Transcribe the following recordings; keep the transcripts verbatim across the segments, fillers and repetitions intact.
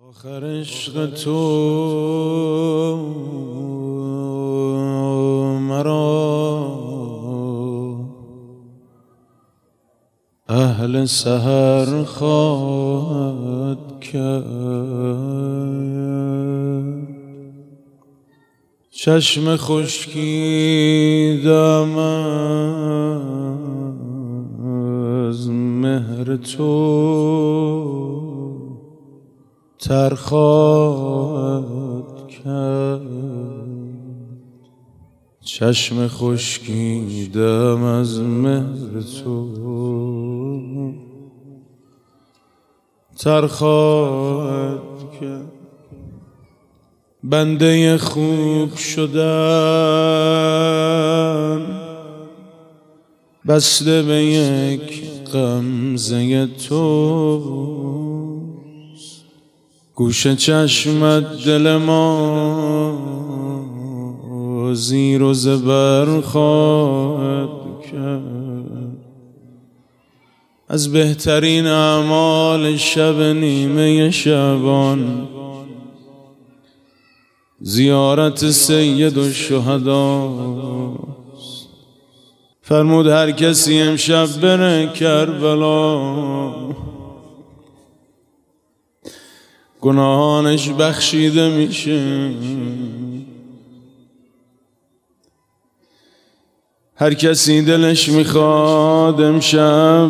آخر عشق تو مرا اهل سحر خواهد کرد. چشم خشکیدم از مهر تو تر خواهد کرد. چشم خشکیدم از مهر تو تر خواهد کرد. بنده خوب شدن بسته به یک غمزه تو، گوش چشمت دل ما زیر و زبر خواهد کرد. از بهترین اعمال شب نیمه شعبان زیارت سید الشهداست. فرمود هر کسی امشب بره کربلا گناهانش بخشیده میشه. هر کسی دلش میخواد امشب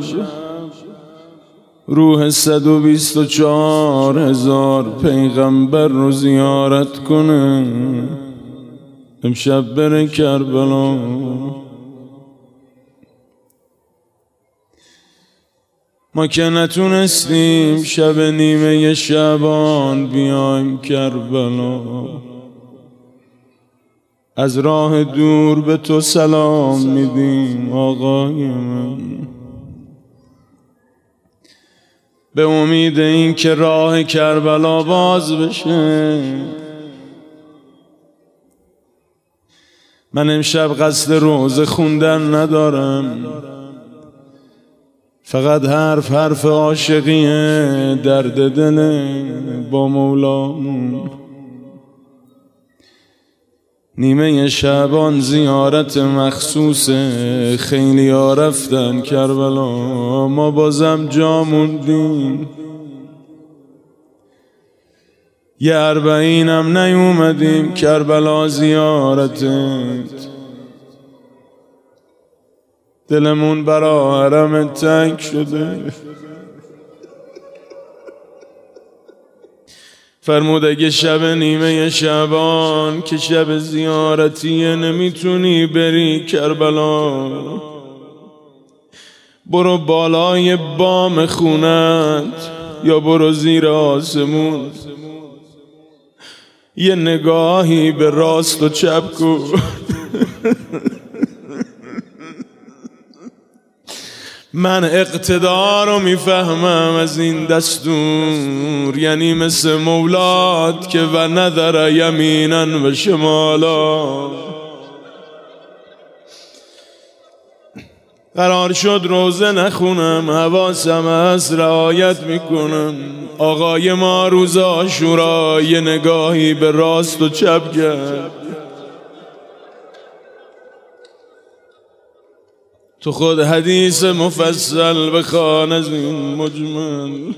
روح صد و بیست و چهار هزار پیغمبر رو زیارت کنه امشب بره کربلا. ما که نتونستیم شب نیمه شعبان بیایم کربلا، از راه دور به تو سلام میدیم آقای من، به امید این که راه کربلا باز بشه. من امشب قصد روزه خوندن ندارم، فقط حرف حرف عاشقیه، درد دل با مولامون. نیمه شعبان زیارت مخصوص خیلی ها رفتن کربلا، ما بازم جا موندیم. یه اربعینم نیومدیم کربلا زیارتت، دلمون برا حرم تنگ شده. فرمود اگه شب نیمه شعبان که شب زیارتیه نمیتونی بری کربلا، برو بالای بام خونت یا برو زیر آسمون، یه نگاهی به راست و چپ کن. من اقتدار رو میفهمم از این دستور، یعنی مثل مولاد که و نداره یمینن و شمالا. قرار شد روزه نخونم، حواسم هست رعایت میکنم. آقای ما روز عاشورا یه نگاهی به راست و چپ کرد. تو خود حدیث مفصل بخوان از این مجمل.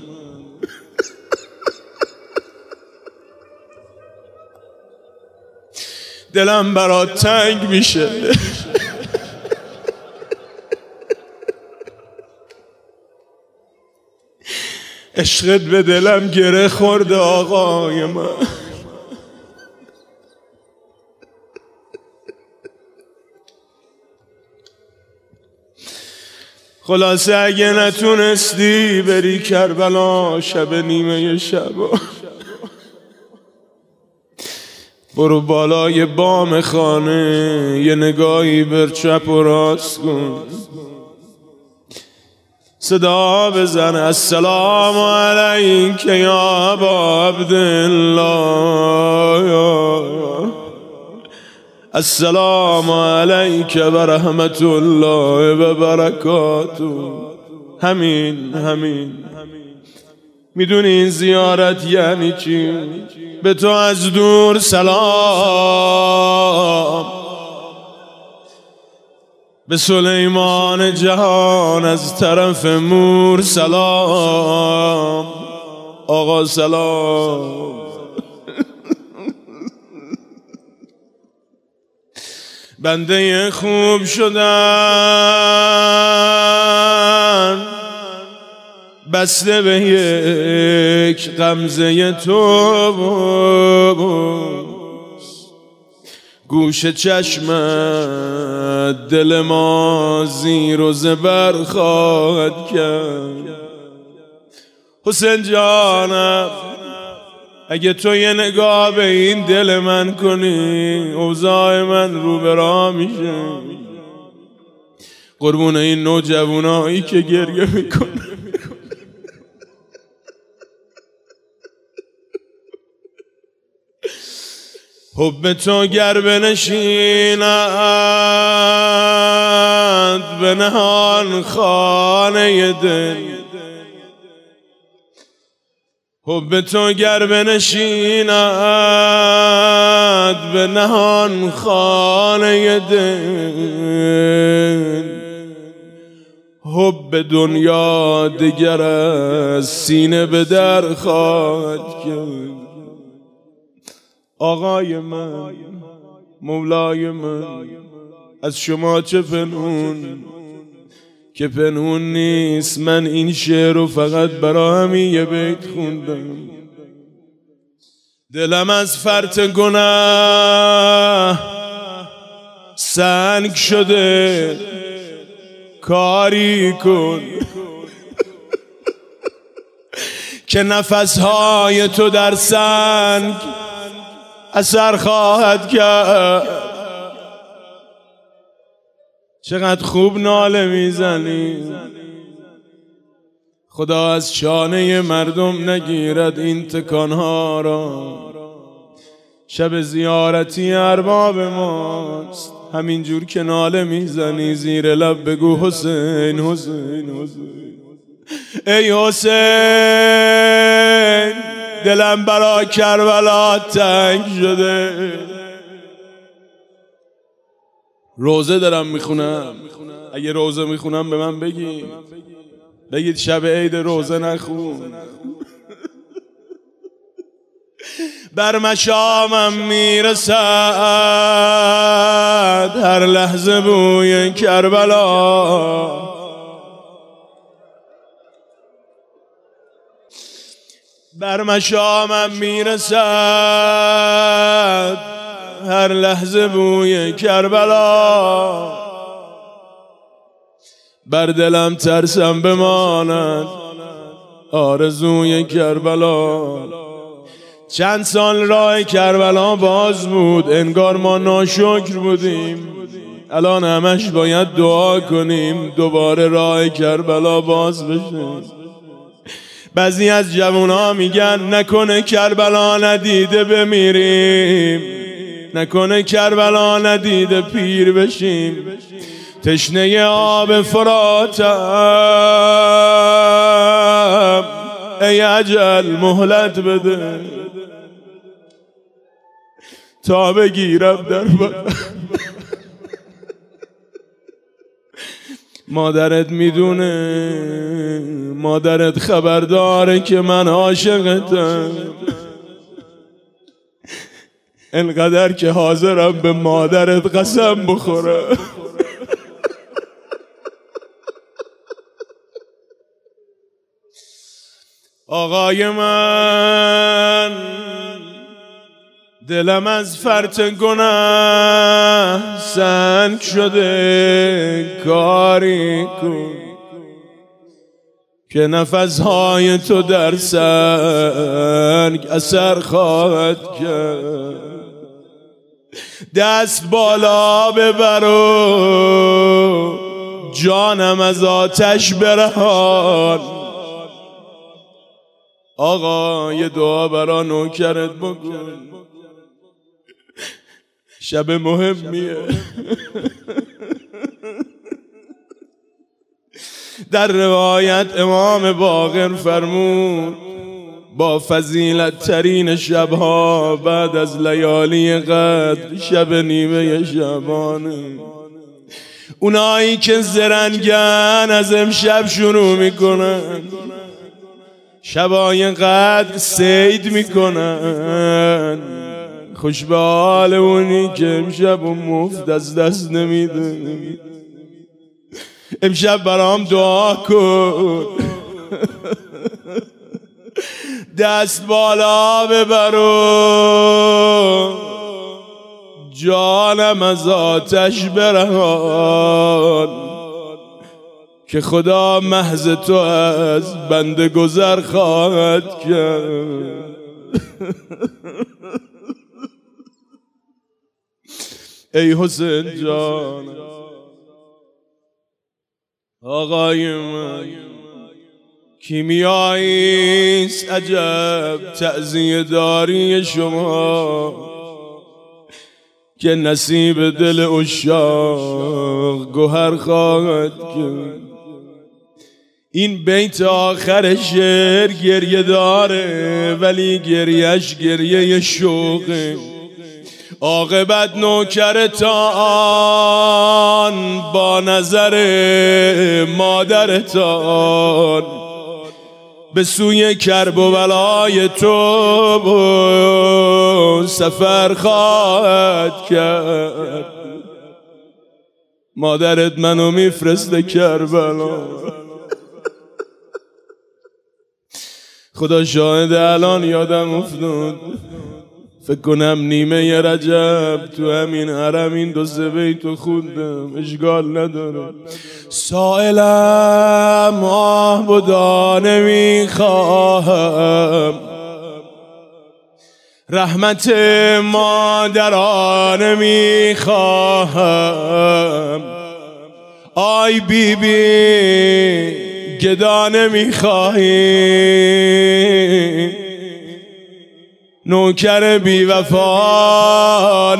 دلم برات تنگ میشه. عشقت به دلم گره خورده آقای من. خلاصه اگه نتونستی بری کربلا شب نیمه شبا، برو بالای بام خانه یه نگاهی بر چپ و راست کن، صدا بزن السلام علیک یا ابا عبدالله، السلام علیک و رحمت الله و برکاته. همین همین میدونی این زیارت یعنی چی؟ به تو از دور سلام، به سلیمان جهان از طرف مور سلام. آقا سلام. بنده خوب شدن بسته به یک غمزه تو بوست، گوش چشمت دل ما زیر و زبر خواهد کرد. حسین جانم اگه تو یه نگاه به این دل من کنی اوضاع من رو به راه میشه. قربون این نوجوانایی که گریه میکنه. حب تو گر بنشیند به نهان خانه دل، حب تو گر بنشیند به نهان خانه دل، حب دنیا دگر از سینه به در خواهد کرد. آقای من، مولای من، از شما چه پنهون که پنهون نیست. من این شعر رو فقط برا همین یه بیت خوندم. دلم از فرط گناه سنگ شده، کاری کن که نفسهای تو در سنگ اثر خواهد کرد. چقدر خوب ناله میزنی، خدا از شانه مردم نگیرد این تکانها را. شب زیارتی ارباب ماست، همینجور که ناله میزنی زیر لب بگو حسین حسین حسین. ای حسین دلم برا کربلا تنگ شده. روزه دارم میخونم، اگه روزه میخونم به من بگید، بگید شب عید روزه نخون. بر مشامم میرسد هر لحظه بوی کربلا، بر مشامم میرسد هر لحظه بوی کربلا. بر دلم ترسم بماند آرزوی کربلا. چند سال راه کربلا باز بود، انگار ما ناشکر بودیم. الان همش باید دعا کنیم دوباره راه کربلا باز بشه. بعضی از جوونا میگن نکنه کربلا ندیده بمیریم، نکنه کربلا ندیده پیر بشیم. تشنه آب فراتم ای اجل مهلت بده تا بگیرم در بدن. مادرت میدونه، مادرت خبرداره که من عاشقتم، انقدر که حاضرم به مادرت قسم بخورم. آقای من دلم از فرط گناه سنگ شده، کاری کن که نفسهای تو در سنگ اثر خواهد کرد. دست بالا ببر و جانم از آتش برهان. آقا یه دعا برا نوکرت بکن، شب مهمیه. در روایت امام باقر فرمود با فضیلت ترین شبها بعد از لیالی قدر شب نیمه شبانه. اونایی که زرنگن از امشب شروع میکنن شبای قدر صید میکنن. خوش به حال اونی که امشب و مفت از دست نمیده. امشب برام دعا کن دست بالا ببرو جانم از آتش برهان که خدا محض تو از بنده گذر خواهد کرد. ای حسین جان آقای من کیمیاییست عجب تعزیه داری شما که نصیب دل عشاق گوهر خواهد کرد. این بیت آخر شعر گریه داره ولی گریهش گریه شوقه. عاقبت نوکرتان با نظر مادرتان به سوی کرب و بلای تو سفر خواهد کرد. مادرت منو میفرسته کربلا. خدا شاهد الان یادم افتاد فکر کنم نیمه رجب تو همین حرم این دو سه بیتو خوندم. اشکال نداره. سائلم آهبدانه میخواهم رحمت مادرانه میخواهم. آی بی بی گدانه میخواهی نوکر بی وفا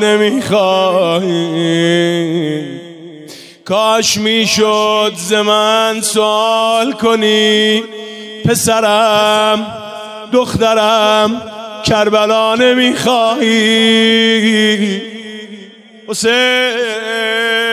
نمیخواهی. کاش میشد ز من سوال کنی پسرم دخترم کربلا نمیخواهی. حسین